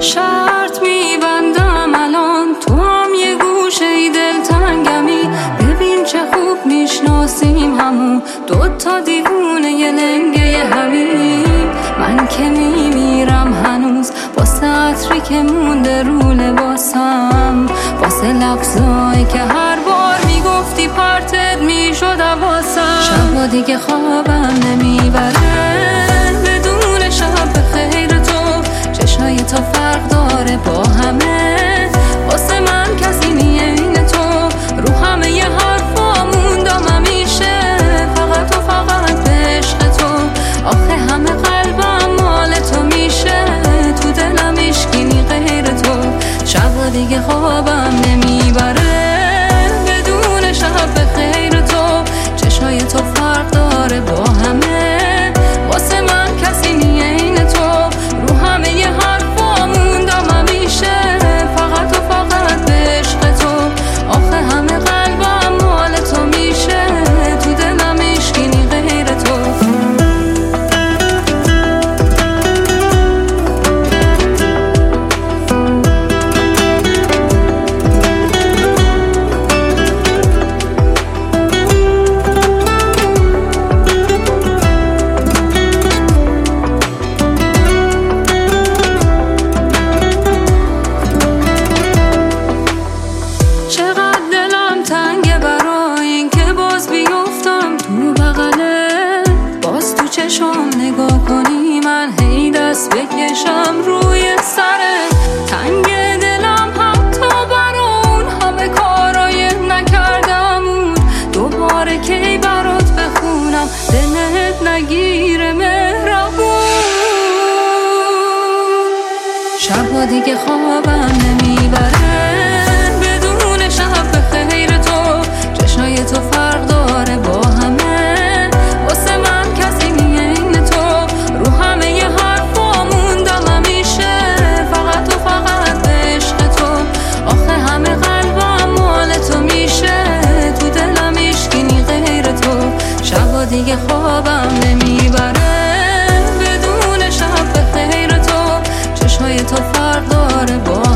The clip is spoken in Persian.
شرط میبندم الان، تو هم یه گوشه ای دلتنگمی. ببین چه خوب میشناسیم همون دوتا دیوونه یه لنگه همین. من که میمیرم هنوز واسه عطری که مونده رو لباسم، واسه لفظایی که هر بار میگفتی پرتت میشد حواسم. شبا دیگه خوابم نمیبره بدون شب بخیر تو. چشای تو فرق داره با همه، واسه من کسی نیه این تو. رو همه ی حرفا موندم همیشه، فقط و فقط به عشق تو. آخه همه قلبم مال تو میشه، تو دلم اشکینی غیر تو. شب دیگه خوابم نمیبره بدون شب بخیر تو. چشای تو فرق داره با همه، واسه من کسی نیه این تو. رو همه ی حرفا موندم همیشه، فقط و فقط به عشق تو. آخه همه قلبم مال تو میشه، تو دلم اشکینی غیر تو. نگاه کنی من هی دست بکشم روی سرت. تنگ دلم حتی برا اون همه کارای نکردم. دوباره کی برات بخونم دلت نگیره مهربون. شبا دیگه خوابم نمیبره بدون شب بخیر تو. چشای تو فرق داره با همه، واسه من کسی نیه این تو. رو همه ی حرفا موندم همیشه، فقط و فقط به عشق تو. آخه همه قلبم مال تو میشه، تو دلم اشکینی غیر تو. شبا دیگه خوابم نمیبره بدون شب بخیر تو. چشای تو فرق داره با